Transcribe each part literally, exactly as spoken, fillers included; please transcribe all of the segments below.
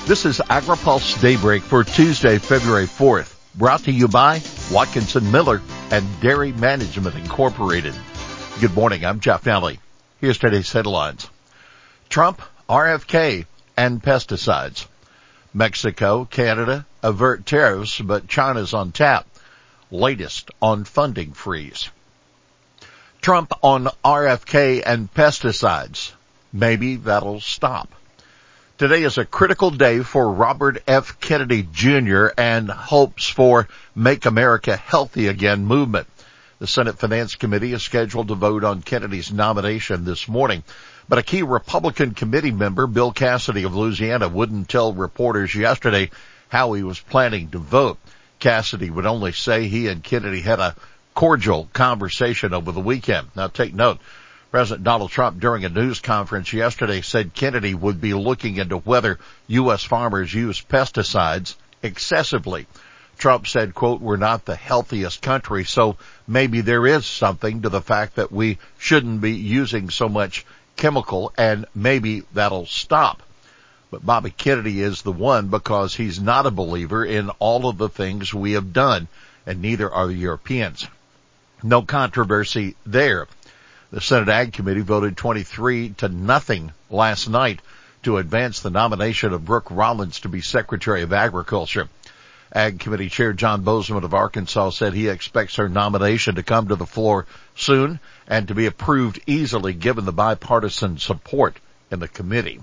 This is AgriPulse Daybreak for Tuesday, February fourth, brought to you by Watkinson Miller and Dairy Management Incorporated. Good morning, I'm Jeff Nally. Here's today's headlines. Trump, R F K, and pesticides. Mexico, Canada avert tariffs, but China's on tap. Latest on funding freeze. Trump on R F K and pesticides. Maybe that'll stop. Today is a critical day for Robert F. Kennedy Junior and hopes for Make America Healthy Again movement. The Senate Finance Committee is scheduled to vote on Kennedy's nomination this morning, but a key Republican committee member, Bill Cassidy of Louisiana, wouldn't tell reporters yesterday how he was planning to vote. Cassidy would only say he and Kennedy had a cordial conversation over the weekend. Now take note. President Donald Trump, during a news conference yesterday, said Kennedy would be looking into whether U S farmers use pesticides excessively. Trump said, quote, "We're not the healthiest country, so maybe there is something to the fact that we shouldn't be using so much chemical, and maybe that'll stop." But Bobby Kennedy is the one because he's not a believer in all of the things we have done, and neither are the Europeans. No controversy there. The Senate Ag Committee voted twenty-three to nothing last night to advance the nomination of Brooke Rollins to be Secretary of Agriculture. Ag Committee Chair John Bozeman of Arkansas said he expects her nomination to come to the floor soon and to be approved easily given the bipartisan support in the committee.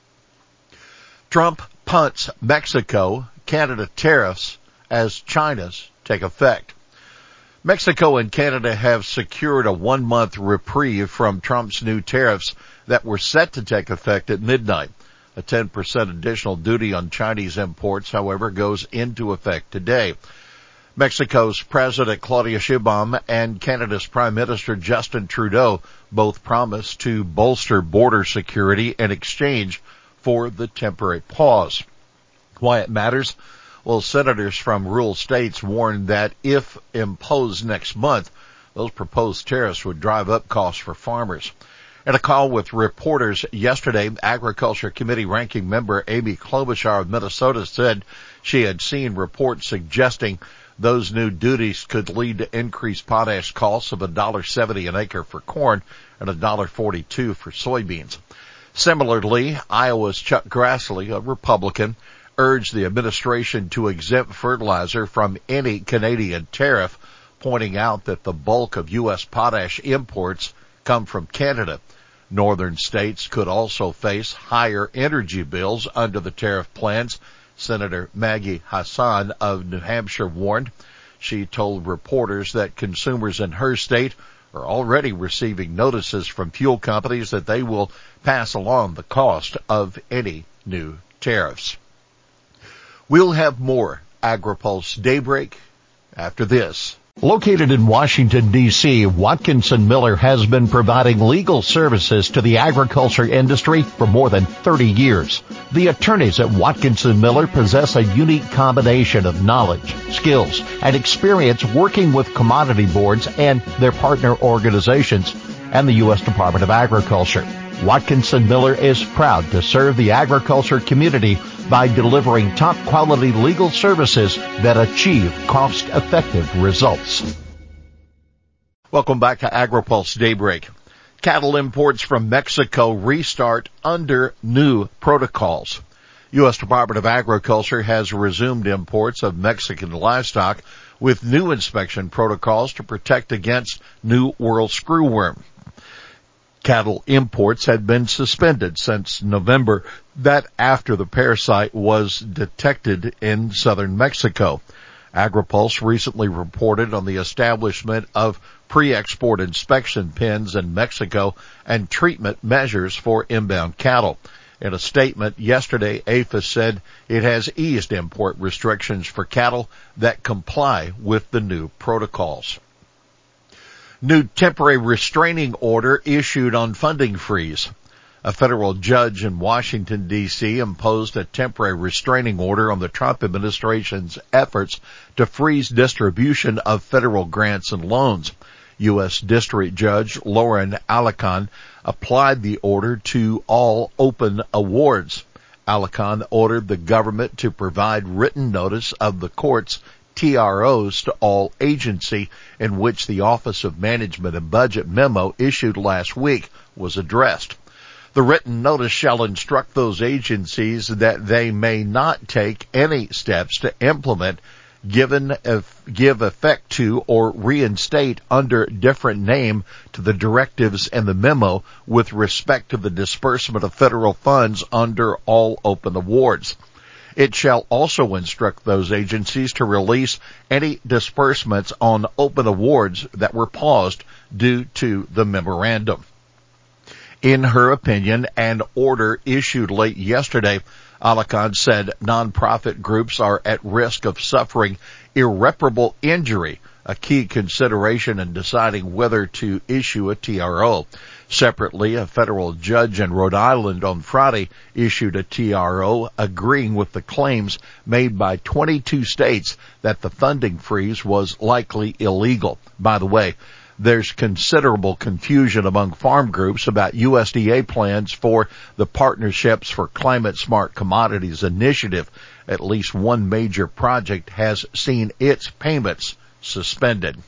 Trump punts Mexico, Canada tariffs as China's take effect. Mexico and Canada have secured a one-month reprieve from Trump's new tariffs that were set to take effect at midnight. A ten percent additional duty on Chinese imports, however, goes into effect today. Mexico's President Claudia Sheinbaum and Canada's Prime Minister Justin Trudeau both promised to bolster border security in exchange for the temporary pause. Why it matters? Well, senators from rural states warned that if imposed next month, those proposed tariffs would drive up costs for farmers. In a call with reporters yesterday, Agriculture Committee ranking member Amy Klobuchar of Minnesota said she had seen reports suggesting those new duties could lead to increased potash costs of one dollar seventy an acre for corn and one dollar forty-two for soybeans. Similarly, Iowa's Chuck Grassley, a Republican, urged the administration to exempt fertilizer from any Canadian tariff, pointing out that the bulk of U S potash imports come from Canada. Northern states could also face higher energy bills under the tariff plans. Senator Maggie Hassan of New Hampshire warned. She told reporters that consumers in her state are already receiving notices from fuel companies that they will pass along the cost of any new tariffs. We'll have more AgriPulse Daybreak after this. Located in Washington, D C, Watkinson Miller has been providing legal services to the agriculture industry for more than thirty years. The attorneys at Watkinson Miller possess a unique combination of knowledge, skills, and experience working with commodity boards and their partner organizations and the U S Department of Agriculture. Watkinson Miller is proud to serve the agriculture community by delivering top-quality legal services that achieve cost-effective results. Welcome back to AgriPulse Daybreak. Cattle imports from Mexico restart under new protocols. U S Department of Agriculture has resumed imports of Mexican livestock with new inspection protocols to protect against New World screwworm. Cattle imports had been suspended since November, that after the parasite was detected in southern Mexico. AgriPulse recently reported on the establishment of pre-export inspection pens in Mexico and treatment measures for inbound cattle. In a statement yesterday, A P H A said it has eased import restrictions for cattle that comply with the new protocols. New temporary restraining order issued on funding freeze. A federal judge in Washington, D C imposed a temporary restraining order on the Trump administration's efforts to freeze distribution of federal grants and loans. U S District Judge Lauren Alicon applied the order to all open awards. Alicon ordered the government to provide written notice of the court's T R Os to all agency in which the Office of Management and Budget memo issued last week was addressed. The written notice shall instruct those agencies that they may not take any steps to implement, given give effect to, or reinstate under different name to the directives in the memo with respect to the disbursement of federal funds under all open awards. It shall also instruct those agencies to release any disbursements on open awards that were paused due to the memorandum. In her opinion, an order issued late yesterday, Alicon said nonprofit groups are at risk of suffering irreparable injury, a key consideration in deciding whether to issue a T R O. Separately, a federal judge in Rhode Island on Friday issued a T R O agreeing with the claims made by twenty-two states that the funding freeze was likely illegal. By the way, there's considerable confusion among farm groups about U S D A plans for the Partnerships for Climate Smart Commodities initiative. At least one major project has seen its payments suspended.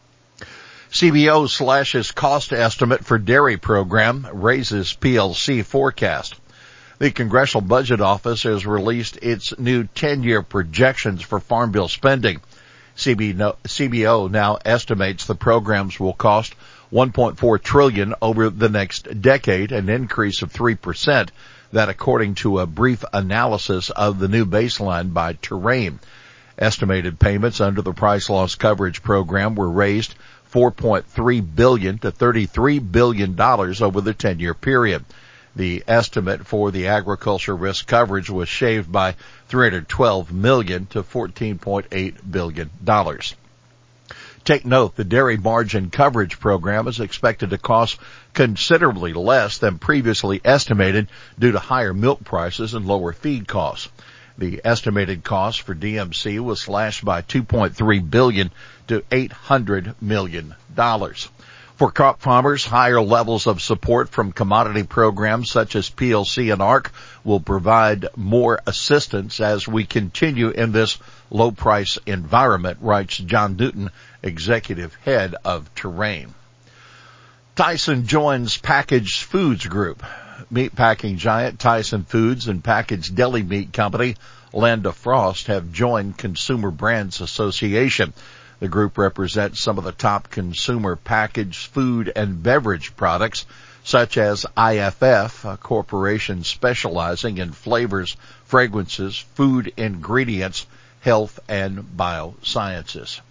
C B O slashes cost estimate for dairy program, raises P L C forecast. The Congressional Budget Office has released its new ten-year projections for Farm Bill spending. C B O now estimates the programs will cost one point four trillion dollars over the next decade, an increase of three percent. That according to a brief analysis of the new baseline by Terrain. Estimated payments under the Price Loss Coverage Program were raised four point three billion dollars to thirty-three billion dollars over the ten-year period. The estimate for the agriculture risk coverage was shaved by three hundred twelve million dollars to fourteen point eight billion dollars. Take note, the dairy margin coverage program is expected to cost considerably less than previously estimated due to higher milk prices and lower feed costs. The estimated cost for D M C was slashed by two point three billion dollars to eight hundred million dollars. For crop farmers, higher levels of support from commodity programs such as P L C and A R C will provide more assistance as we continue in this low-price environment, writes John Newton, executive head of Terrain. Tyson joins Packaged Foods Group. Meatpacking giant Tyson Foods and packaged deli meat company Landa Frost have joined Consumer Brands Association. The group represents some of the top consumer packaged food and beverage products, such as I F F, a corporation specializing in flavors, fragrances, food ingredients, health, and biosciences.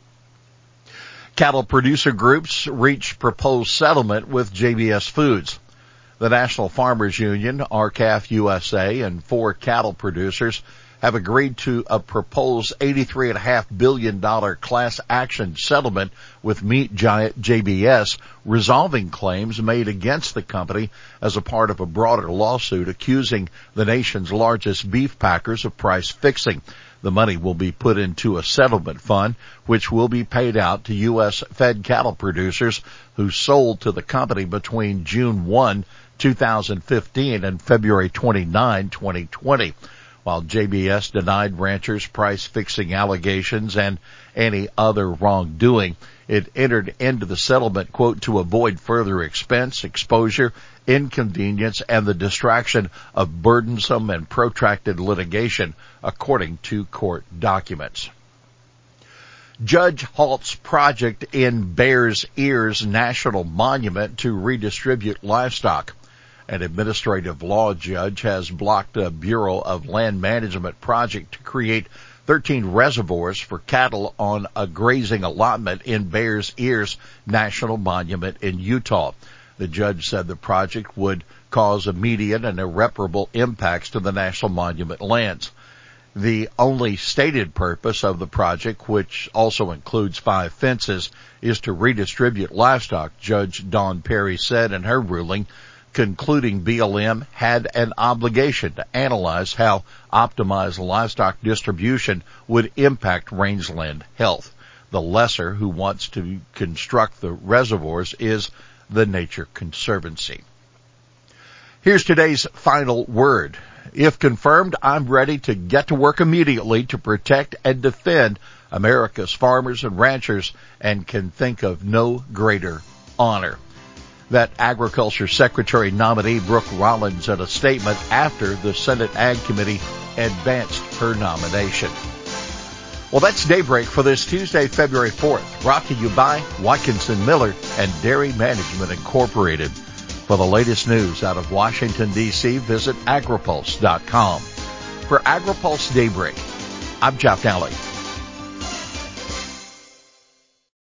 Cattle producer groups reach proposed settlement with J B S Foods. The National Farmers Union, R C A F U S A, and four cattle producers have agreed to a proposed eighty-three point five billion dollars class action settlement with meat giant J B S, resolving claims made against the company as a part of a broader lawsuit accusing the nation's largest beef packers of price fixing. The money will be put into a settlement fund, which will be paid out to U S fed cattle producers who sold to the company between June first, two thousand fifteen and February twenty-ninth, twenty twenty. While J B S denied ranchers price-fixing allegations and any other wrongdoing, it entered into the settlement, quote, to avoid further expense, exposure, inconvenience, and the distraction of burdensome and protracted litigation, according to court documents. Judge halts project in Bears Ears National Monument to redistribute livestock. An administrative law judge has blocked a Bureau of Land Management project to create thirteen reservoirs for cattle on a grazing allotment in Bears Ears National Monument in Utah. The judge said the project would cause immediate and irreparable impacts to the National Monument lands. The only stated purpose of the project, which also includes five fences, is to redistribute livestock, Judge Dawn Perry said in her ruling, concluding B L M had an obligation to analyze how optimized livestock distribution would impact rangeland health. The lessor who wants to construct the reservoirs is the Nature Conservancy. Here's today's final word. If confirmed, I'm ready to get to work immediately to protect and defend America's farmers and ranchers and can think of no greater honor. That Agriculture Secretary nominee Brooke Rollins in a statement after the Senate Ag Committee advanced her nomination. Well, that's Daybreak for this Tuesday, February fourth, brought to you by Watkinson Miller and Dairy Management Incorporated. For the latest news out of Washington, D C, visit agripulse dot com. For AgriPulse Daybreak, I'm Jeff Nally.